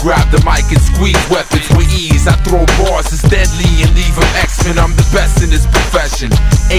grab the mic and squeeze weapons with ease. I throw bars, it's deadly and leave them X-Men. I'm the best in this profession.